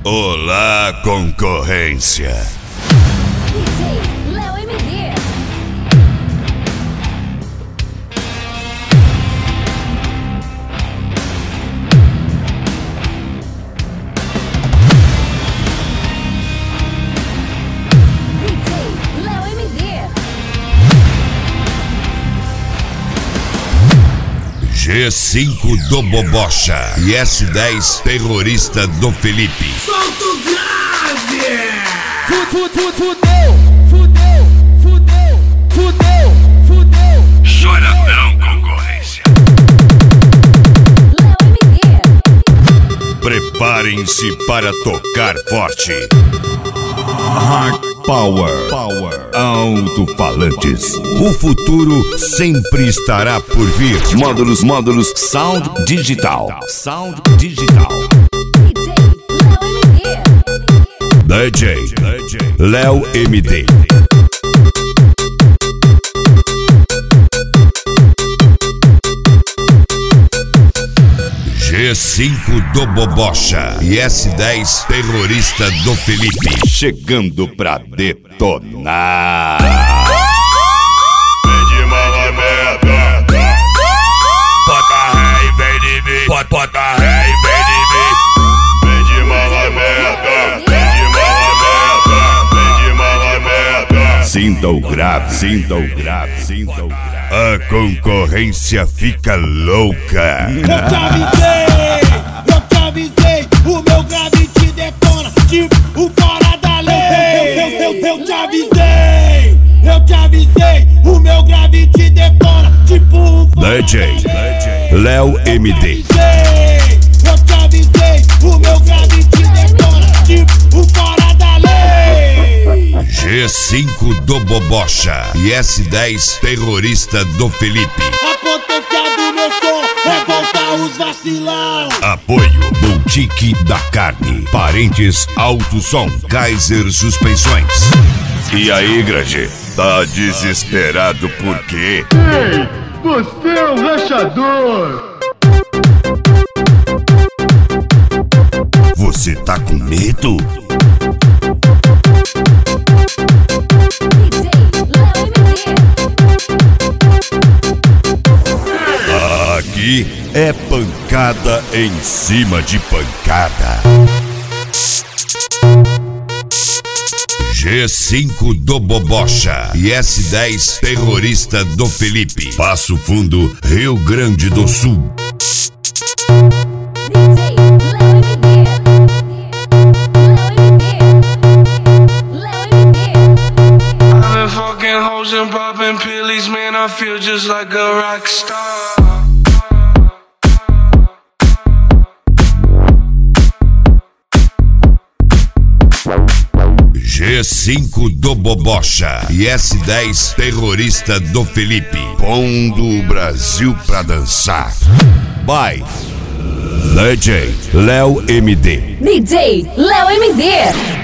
Olá, concorrência. DJ Léo MD. DJ Léo MD. G5 do Bobocha e S10 terrorista do Felipe. Solta o grave! Fudeu. Chora não, concorrência. Léo MD. Preparem-se para tocar forte. Hard Power. Alto-falantes. O futuro sempre estará por vir. Módulos Sound Digital. DJ Léo MD. G5 do Bobocha e S10 terrorista do Felipe. Chegando pra detonar. Vem de mala merda. Bota ré e vem de mim. Bota ré e vem de mim. Vem de mala merda. Vem de mala merda. Sinta o grave. A concorrência fica louca. Eu te avisei, o meu grave te detona, tipo o fora da lei. Eu te avisei, o meu grave te detona, tipo o fora DJ da lei. Léo MD. Eu te avisei, o meu grave te detona, tipo o fora da lei. G5 do Bobocha e S10 terrorista do Felipe. A potência do meu som revolta os vacilão. Apoio Boutique da Carne, Parentes Alto Som, Kaiser Suspensões. E aí, Grande, tá desesperado por quê? Ei, você é um rachador! Você tá com medo? Aqui é pancada em cima de pancada. G5 do Bobocha e S10 terrorista do Felipe. Passo Fundo, Rio Grande do Sul. Hoes and popping pillies, man, I feel just like a rock star. G5 do Bobocha e S10 terrorista do Felipe. Pondo o Brasil pra dançar. By DJ Léo MD. DJ Léo MD.